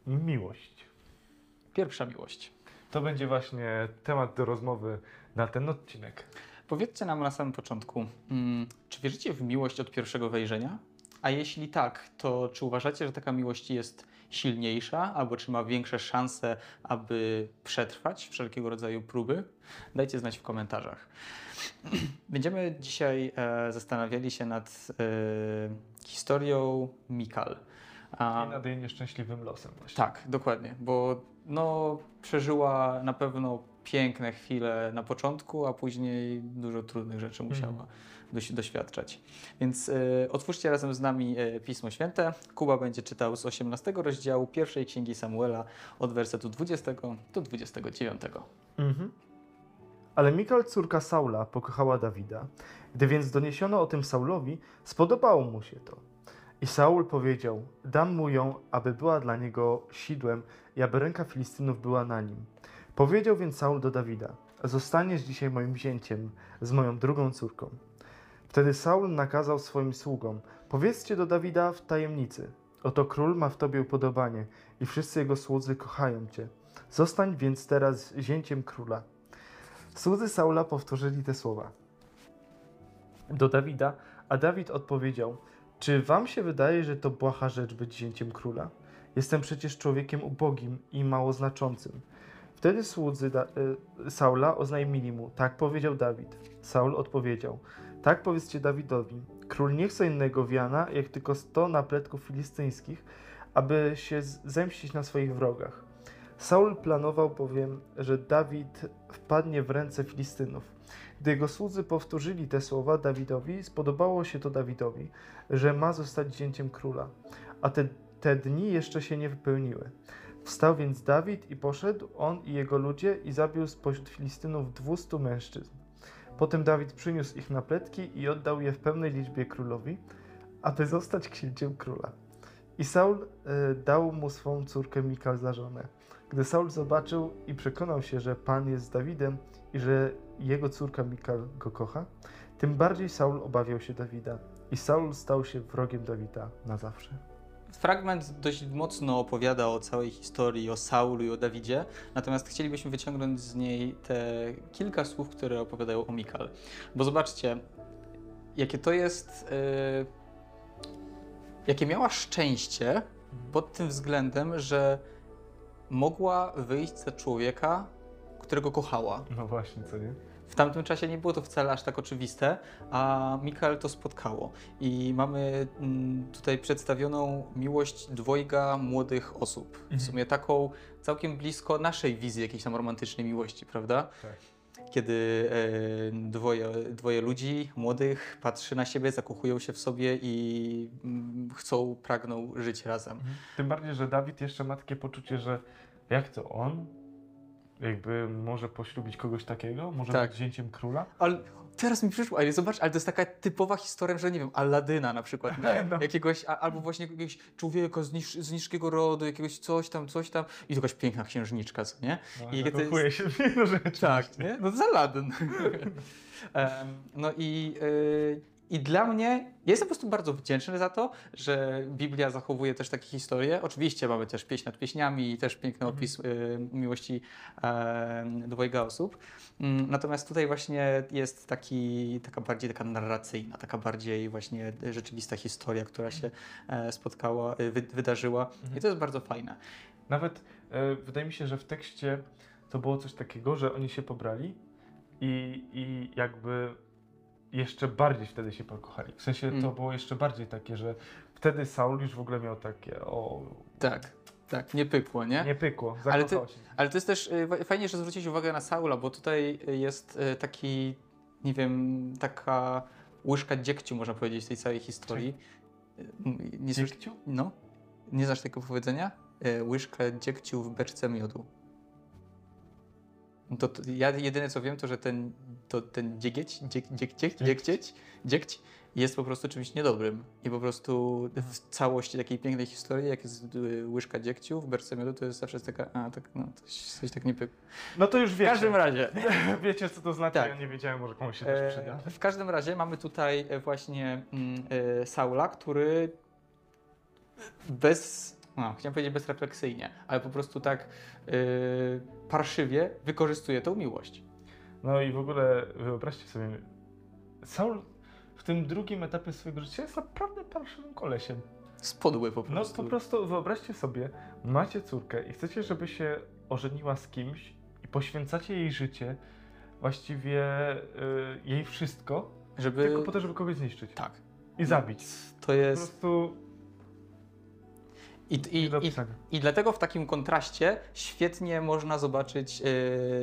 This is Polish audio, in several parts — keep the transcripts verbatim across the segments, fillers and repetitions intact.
Miłość. Pierwsza miłość. To będzie właśnie temat do rozmowy na ten odcinek. Powiedzcie nam na samym początku, hmm, czy wierzycie w miłość od pierwszego wejrzenia? A jeśli tak, to czy uważacie, że taka miłość jest silniejsza, albo czy ma większe szanse, aby przetrwać wszelkiego rodzaju próby? Dajcie znać w komentarzach. Będziemy dzisiaj e, zastanawiali się nad e, historią Mikal. A, I nad jej nieszczęśliwym losem właśnie. Tak, dokładnie, bo no, przeżyła na pewno piękne chwile na początku, a później dużo trudnych rzeczy musiała mm. doś doświadczać. Więc y, otwórzcie razem z nami y, Pismo Święte. Kuba będzie czytał z osiemnastego rozdziału pierwszej Księgi Samuela od wersetu dwudziestego do dwudziestego dziewiątego. Mhm. Ale Mikal, córka Saula, pokochała Dawida. Gdy więc doniesiono o tym Saulowi, spodobało mu się to. I Saul powiedział, dam mu ją, aby była dla niego sidłem i aby ręka Filistynów była na nim. Powiedział więc Saul do Dawida, zostaniesz dzisiaj moim wzięciem z moją drugą córką. Wtedy Saul nakazał swoim sługom, powiedzcie do Dawida w tajemnicy, oto król ma w tobie upodobanie i wszyscy jego słudzy kochają cię. Zostań więc teraz zięciem króla. Słudzy Saula powtórzyli te słowa do Dawida, a Dawid odpowiedział, czy wam się wydaje, że to błaha rzecz być zięciem króla? Jestem przecież człowiekiem ubogim i mało znaczącym. Wtedy słudzy da y Saula oznajmili mu, tak powiedział Dawid. Saul odpowiedział, tak powiedzcie Dawidowi, król nie chce innego wiana, jak tylko sto napletków filistyńskich, aby się zemścić na swoich wrogach. Saul planował bowiem, że Dawid wpadnie w ręce Filistynów. Gdy jego słudzy powtórzyli te słowa Dawidowi, spodobało się to Dawidowi, że ma zostać zięciem króla, a te, te dni jeszcze się nie wypełniły. Wstał więc Dawid i poszedł, on i jego ludzie, i zabił spośród Filistynów dwustu mężczyzn. Potem Dawid przyniósł ich napletki i oddał je w pełnej liczbie królowi, aby zostać księciem króla. I Saul y, dał mu swą córkę Mikal za żonę. Gdy Saul zobaczył i przekonał się, że Pan jest z Dawidem i że jego córka Mikal go kocha, tym bardziej Saul obawiał się Dawida. I Saul stał się wrogiem Dawida na zawsze. Fragment dość mocno opowiada o całej historii, o Saulu i o Dawidzie, natomiast chcielibyśmy wyciągnąć z niej te kilka słów, które opowiadają o Mikal. Bo zobaczcie, jakie to jest, yy, jakie miała szczęście pod tym względem, że mogła wyjść za człowieka, którego kochała. No właśnie, co nie? W tamtym czasie nie było to wcale aż tak oczywiste, a Mikal to spotkało. I mamy tutaj przedstawioną miłość dwojga młodych osób. Mhm. W sumie taką całkiem blisko naszej wizji jakiejś tam romantycznej miłości, prawda? Tak. Kiedy e, dwoje, dwoje ludzi młodych patrzy na siebie, zakochują się w sobie i mm, chcą, pragną żyć razem. Mhm. Tym bardziej, że Dawid jeszcze ma takie poczucie, że jak to on jakby może poślubić kogoś takiego? Może tak. być zięciem króla? Ale teraz mi przyszło, ale zobacz, ale to jest taka typowa historia, że nie wiem, Aladyna na przykład, nie? No. Jakiegoś, a, albo właśnie jakiegoś człowieka z, niż, z niskiego rodu, jakiegoś coś tam, coś tam i to jakaś piękna księżniczka, co nie? No, I zakochuje się w wielu rzeczy. Tak, nie? No to jest Aladyn. um, no i... Yy, I dla mnie, ja jestem po prostu bardzo wdzięczny za to, że Biblia zachowuje też takie historie. Oczywiście mamy też pieśń nad pieśniami i też piękny opis y, miłości y, dwojga osób. Y, natomiast tutaj właśnie jest taki, taka bardziej taka narracyjna, taka bardziej właśnie rzeczywista historia, która się y, spotkała, y, wy, wydarzyła mhm. i to jest bardzo fajne. Nawet y, wydaje mi się, że w tekście to było coś takiego, że oni się pobrali i, i jakby jeszcze bardziej wtedy się pokochali. W sensie mm. to było jeszcze bardziej takie, że wtedy Saul już w ogóle miał takie o... Tak, tak, nie pykło, nie? Nie pykło, ale zakochał to, się. Ale to jest też y, fajnie, że zwróciłeś uwagę na Saula, bo tutaj jest y, taki, nie wiem, taka łyżka dziegciu, można powiedzieć, tej całej historii. Y, nie dziegciu? Słysz... No. Nie znasz tego powiedzenia? Y, łyżka dziegciu w beczce miodu. To, to ja jedyne co wiem, to że ten, to, ten dziegieć, dzieg, dzieg, dzieg, dziegcieć, dziegć jest po prostu czymś niedobrym. I po prostu w całości takiej pięknej historii, jak jest łyżka dziegciu w beczce miodu, to jest zawsze taka, a tak, no, coś tak nie pykło. No to już wiecie. W każdym razie. Wiecie, co to znaczy, tak. Ja nie wiedziałem, może komuś się też przyda. W każdym razie mamy tutaj właśnie mm, e, Saula, który bez no, chciałem powiedzieć bezrefleksyjnie, ale po prostu tak yy, parszywie wykorzystuje tą miłość. No i w ogóle wyobraźcie sobie, Saul w tym drugim etapie swojego życia jest naprawdę parszywym kolesiem. Spodły po No prostu. po prostu wyobraźcie sobie, macie córkę i chcecie, żeby się ożeniła z kimś i poświęcacie jej życie, właściwie y, jej wszystko, Żeby... tylko po to, żeby kogoś zniszczyć Tak. i zabić. To Po jest... prostu I, i, nie do i, opisania. I dlatego w takim kontraście świetnie można zobaczyć e,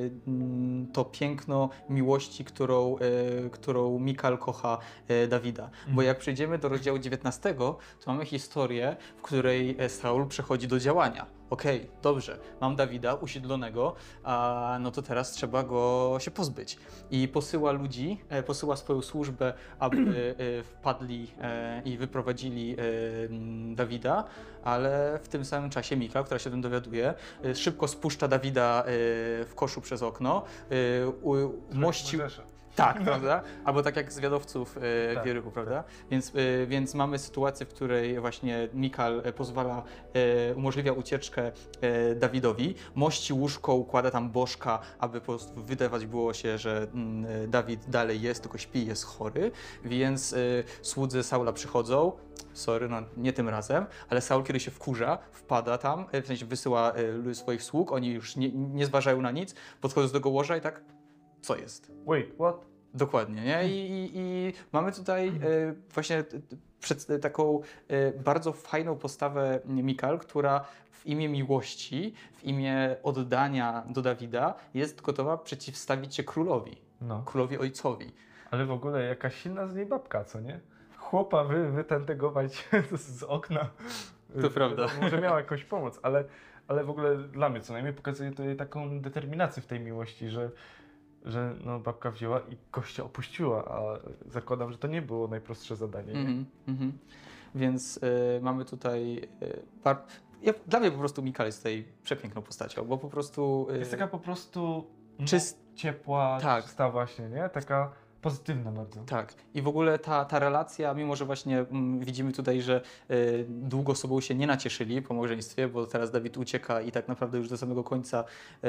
mm, to piękno miłości, którą, e, którą Mikal kocha e, Dawida. Bo Mhm. jak przejdziemy do rozdziału dziewiętnastego, to mamy historię, w której e, Saul przechodzi do działania. Okej, dobrze, mam Dawida usiedlonego, a no to teraz trzeba go się pozbyć. I posyła ludzi, e, posyła swoją służbę, aby e, wpadli e, i wyprowadzili e, m, Dawida, ale w tym samym czasie Mikal, która się o tym dowiaduje, y, szybko spuszcza Dawida y, w koszu przez okno, y, u- mości... Mojżesza. Tak, prawda? Albo tak jak zwiadowców y, Tak, w Jerychu, prawda? Więc, y, więc mamy sytuację, w której właśnie Mikal y, pozwala, y, umożliwia ucieczkę y, Dawidowi, mości łóżko, układa tam bożka, aby po prostu wydawać było się, że mm, Dawid dalej jest, tylko śpi, jest chory, więc y, słudzy Saula przychodzą. Sorry, no nie tym razem, ale Saul, kiedy się wkurza, wpada tam, w sensie wysyła y, swoich sług, oni już nie, nie zważają na nic, podchodzą do tego łoża i tak, co jest? Wait, what? Dokładnie, nie? I, i, i mamy tutaj y, właśnie t- t- przed, taką y, bardzo fajną postawę Mikal, która w imię miłości, w imię oddania do Dawida jest gotowa przeciwstawić się królowi, No. królowi ojcowi. Ale w ogóle jakaś silna z niej babka, co nie? Chłopa wy, wytentegować z, z okna. To prawda. Może miała jakąś pomoc, ale, ale w ogóle dla mnie co najmniej pokazuje to jej taką determinację w tej miłości, że, że no, babka wzięła i gościa opuściła, a zakładam, że to nie było najprostsze zadanie. Nie? Mhm, mhm. Więc y, mamy tutaj... Y, par... ja, dla mnie po prostu Mikal jest tutaj przepiękną postacią, bo po prostu... Y, Jest taka po prostu no, czyst- ciepła, Tak. czysta właśnie, nie? Taka pozytywna bardzo. Tak. I w ogóle ta, ta relacja, mimo że właśnie mm, widzimy tutaj, że y, długo sobą się nie nacieszyli po małżeństwie, bo teraz Dawid ucieka i tak naprawdę już do samego końca y,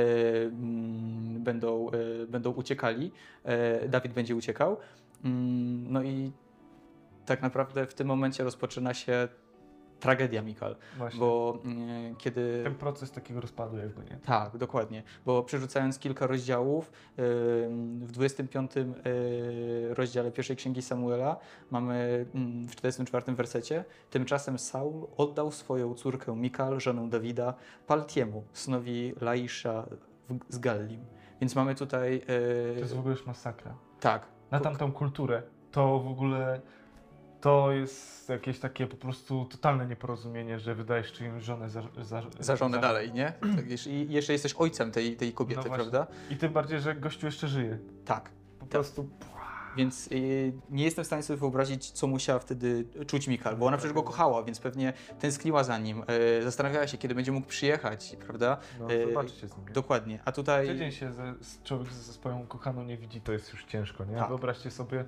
mm, będą, y, będą uciekali. Y, Dawid będzie uciekał. Mm, no i tak naprawdę w tym momencie rozpoczyna się tragedia Mikal, Właśnie. bo y, kiedy... Ten proces takiego rozpadu jakby, nie? Tak, dokładnie, bo przerzucając kilka rozdziałów, yy, w dwudziestym piątym yy, rozdziale pierwszej księgi Samuela mamy mm, w czterdziestym czwartym wersecie: tymczasem Saul oddał swoją córkę Mikal, żonę Dawida, Paltiemu, synowi Laisza w- z Gallim. Więc mamy tutaj... To Yy, jest w ogóle już masakra. tak. Na tamtą kulturę to w ogóle to jest jakieś takie po prostu totalne nieporozumienie, że wydajesz czyjąś żonę za, za, Za żonę dalej, nie? Tak, jeszcze- I jeszcze jesteś ojcem tej, tej kobiety, No właśnie. prawda? I tym bardziej, że gościu jeszcze żyje. Tak. Po prostu Więc y, nie jestem w stanie sobie wyobrazić, co musiała wtedy czuć Mikal, bo ona przecież go kochała, więc pewnie tęskniła za nim, y, zastanawiała się, kiedy będzie mógł przyjechać, prawda? no, Y, zobaczcie z nim. Dokładnie. A tutaj... Tydzień się ze, z człowiek ze swoją kochaną nie widzi, to jest już ciężko, nie? Tak. Wyobraźcie sobie...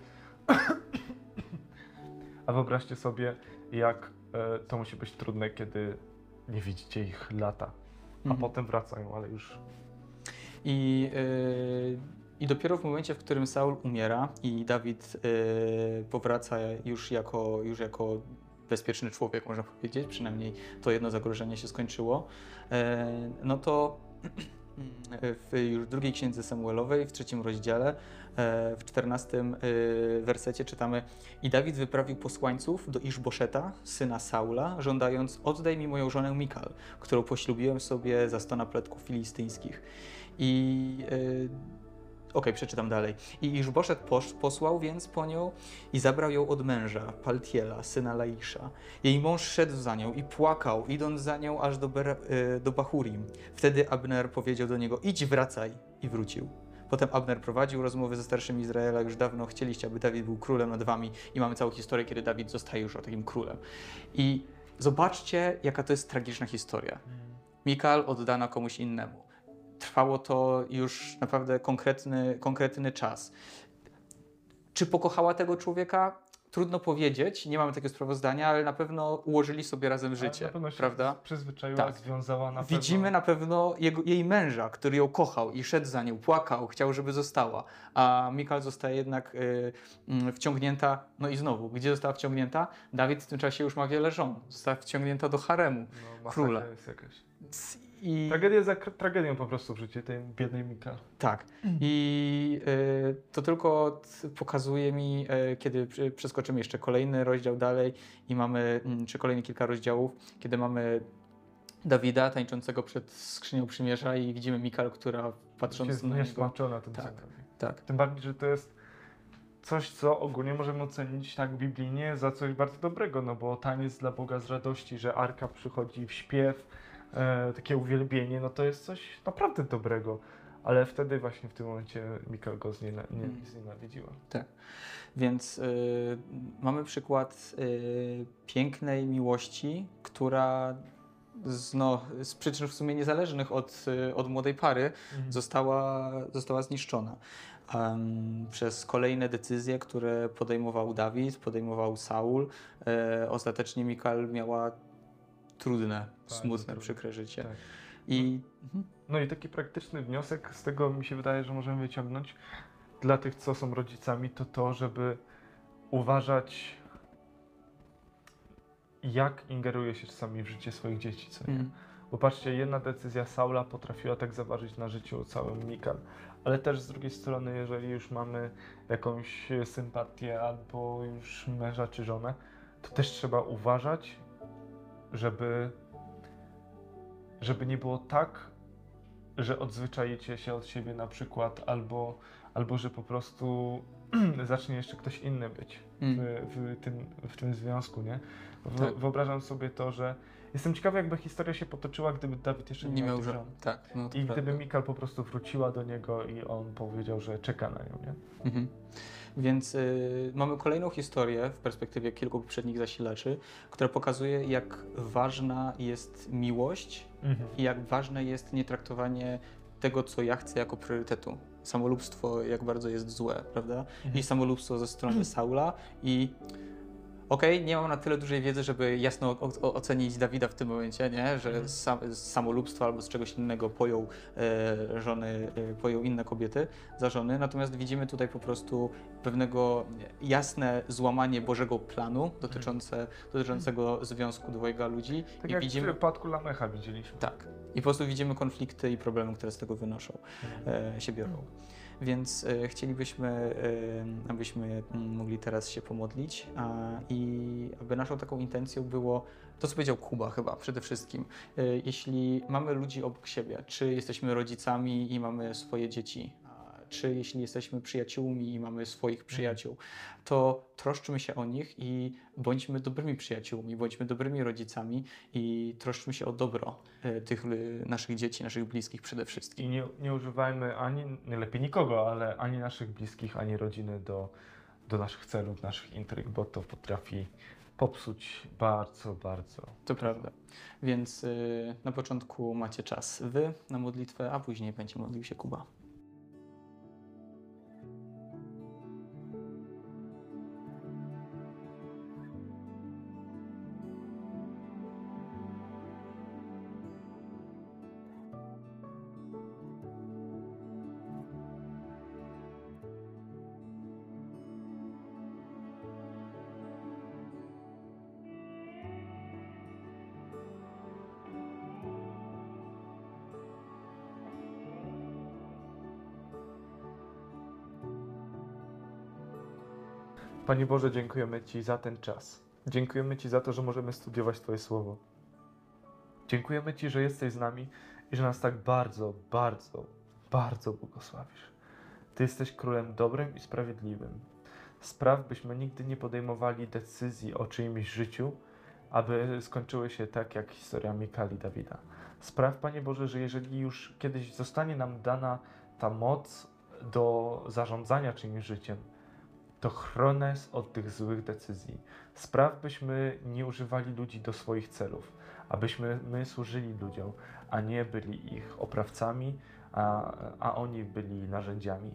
A wyobraźcie sobie, jak e, to musi być trudne, kiedy nie widzicie ich lata, a Mhm. potem wracają, ale już... I, y, I dopiero w momencie, w którym Saul umiera i Dawid y, powraca już jako, już jako bezpieczny człowiek, można powiedzieć, przynajmniej to jedno zagrożenie się skończyło, y, no to w już drugiej księdze Samuelowej, w trzecim rozdziale, e, w czternastym e, wersecie czytamy: i Dawid wyprawił posłańców do Iszboszeta, syna Saula, żądając: oddaj mi moją żonę Mikal, którą poślubiłem sobie za sto napletków filistyńskich. I e, Okej, przeczytam dalej. I Iszboszet posz, posłał więc po nią i zabrał ją od męża, Paltiela, syna Laisza. Jej mąż szedł za nią i płakał, idąc za nią aż do, Ber, y, do Bahurim. Wtedy Abner powiedział do niego: idź, wracaj. I wrócił. Potem Abner prowadził rozmowy ze starszymi Izraela: już dawno chcieliście, aby Dawid był królem nad wami. I mamy całą historię, kiedy Dawid zostaje już takim królem. I zobaczcie, jaka to jest tragiczna historia. Mikal oddana komuś innemu. Trwało to już naprawdę konkretny, konkretny czas. Czy pokochała tego człowieka? trudno powiedzieć, nie mamy takiego sprawozdania, ale na pewno ułożyli sobie razem życie, Na pewno się prawda? przyzwyczaiła, Tak. związała na Widzimy pewno. na pewno jego, jej męża, który ją kochał i szedł za nią, płakał, chciał, żeby została, a Michal zostaje jednak y, y, wciągnięta, no i znowu, gdzie została wciągnięta? Dawid w tym czasie już ma wiele żon, została wciągnięta do haremu No, masakra króla. jest jakaś. I, Tragedia za k- tragedią po prostu w życiu tej biednej Mikal. tak. I y, to tylko t- pokazuje mi, y, kiedy przy- przeskoczymy jeszcze kolejny rozdział dalej i mamy, mm, czy kolejne kilka rozdziałów, kiedy mamy Dawida tańczącego przed skrzynią przymierza i widzimy Mikal, która patrząc Jest na niego... niesmaczona tym Tak. synowi. Tak, Tym bardziej, że to jest coś, co ogólnie możemy ocenić tak biblijnie za coś bardzo dobrego, no bo taniec dla Boga z radości, że arka przychodzi w śpiew, e, takie uwielbienie, no to jest coś naprawdę dobrego. Ale wtedy właśnie w tym momencie Mikal go zniena, nie, Mm. znienawidziła. więc y, mamy przykład y, pięknej miłości, która z, no, z przyczyn w sumie niezależnych od, y, od młodej pary została, została zniszczona. Em, przez kolejne decyzje, które podejmował Dawid, podejmował Saul. E, ostatecznie Mikal miała trudne, Tak, smutne, trudne. przykre życie. Tak. I mhm. No i taki praktyczny wniosek z tego mi się wydaje, że możemy wyciągnąć dla tych, co są rodzicami, to to, żeby uważać, jak ingeruje się czasami w życie swoich dzieci, co nie? Mm. Bo patrzcie, jedna decyzja Saula potrafiła tak zaważyć na życiu całym Mikal, ale też z drugiej strony, jeżeli już mamy jakąś sympatię albo już męża czy żonę, to też trzeba uważać, żeby, żeby nie było tak, że odzwyczajicie się od siebie na przykład, albo, albo że po prostu zacznie jeszcze ktoś inny być Mm. w, w, tym, w tym związku, nie? W, Tak. Wyobrażam sobie to, że jestem ciekawy, jakby historia się potoczyła, gdyby Dawid jeszcze nie, Nie miał tych żon. żon. Tak, no to I prawda. gdyby Mikal po prostu wróciła do niego i on powiedział, że czeka na nią, nie? Mhm. Więc y, mamy kolejną historię w perspektywie kilku poprzednich zasilaczy, która pokazuje, jak ważna jest miłość i jak ważne jest nietraktowanie tego, co ja chcę, jako priorytetu. Samolubstwo, jak bardzo jest złe, prawda? Mhm. I samolubstwo ze strony Saula i okej, nie mam na tyle dużej wiedzy, żeby jasno o, o, ocenić Dawida w tym momencie, nie? Że Mhm. z, sam, z samolubstwa albo z czegoś innego pojął e, żony, e, pojął inne kobiety za żony. Natomiast widzimy tutaj po prostu pewnego jasne złamanie Bożego planu dotyczące, dotyczącego związku dwojga ludzi. Tak I jak widzimy, w przypadku Lamecha widzieliśmy. tak. I po prostu widzimy konflikty i problemy, które z tego wynoszą, e, się biorą. Więc e, chcielibyśmy, e, abyśmy mm, mogli teraz się pomodlić a, i aby naszą taką intencją było to, co powiedział Kuba chyba przede wszystkim. E, jeśli mamy ludzi obok siebie, czy jesteśmy rodzicami i mamy swoje dzieci, a, czy jeśli jesteśmy przyjaciółmi i mamy swoich przyjaciół, to troszczmy się o nich i bądźmy dobrymi przyjaciółmi, bądźmy dobrymi rodzicami i troszczmy się o dobro e, tych e, naszych dzieci, naszych bliskich przede wszystkim. I nie, nie używajmy ani, nie lepiej nikogo, ale ani naszych bliskich, ani rodziny do, do naszych celów, naszych intryg, bo to potrafi popsuć bardzo, bardzo. To prawda. Więc y, na początku macie czas wy na modlitwę, a później będzie modlił się Kuba. Panie Boże, dziękujemy Ci za ten czas. Dziękujemy Ci za to, że możemy studiować Twoje Słowo. Dziękujemy Ci, że jesteś z nami i że nas tak bardzo, bardzo, bardzo błogosławisz. Ty jesteś królem dobrym i sprawiedliwym. Spraw, byśmy nigdy nie podejmowali decyzji o czyimś życiu, aby skończyły się tak jak historia Mikali i Dawida. Spraw, Panie Boże, że jeżeli już kiedyś zostanie nam dana ta moc do zarządzania czyimś życiem, to chroń nas od tych złych decyzji. Spraw, byśmy nie używali ludzi do swoich celów, abyśmy my służyli ludziom, a nie byli ich oprawcami, a, a oni byli narzędziami.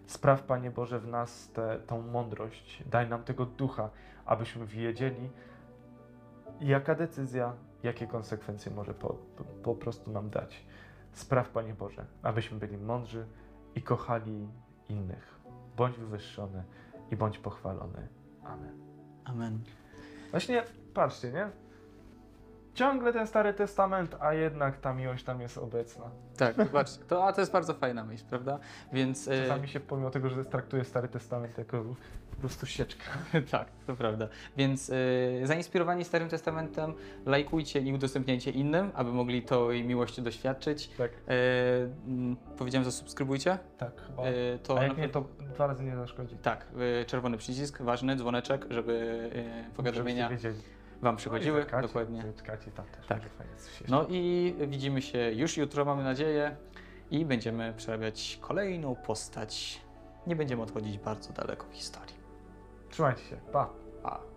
Spraw, Panie Boże, w nas tę tą mądrość. Daj nam tego ducha, abyśmy wiedzieli, jaka decyzja, jakie konsekwencje może po, po, po prostu nam dać. Spraw, Panie Boże, abyśmy byli mądrzy i kochali innych. Bądź wywyższony i bądź pochwalony. Amen. Amen. Właśnie, patrzcie, nie? Ciągle ten Stary Testament, a jednak ta miłość tam jest obecna. Tak, zobaczcie. To, a to jest bardzo fajna myśl, prawda? Więc... e, Czasami się, pomimo tego, że traktuję Stary Testament jako po prostu sieczkę. Tak, to prawda. Więc y, zainspirowani Starym Testamentem, lajkujcie i udostępniajcie innym, aby mogli tej miłości doświadczyć. Tak, Y, mm, powiedziałem, zasubskrybujcie. tak chyba. Y, to A na jak nie, pewno- to dwa razy nie zaszkodzi. Tak, y, czerwony przycisk, ważny, dzwoneczek, żeby y, powiadomienia Żebyście wiedzieli. Wam przychodziły. Kacie, Dokładnie. Kacie tam też Tak. będzie fajnie coś jeszcze. No i widzimy się już jutro, mamy nadzieję, i będziemy przerabiać kolejną postać. Nie będziemy odchodzić bardzo daleko w historii. Trzymajcie się. Pa. Pa.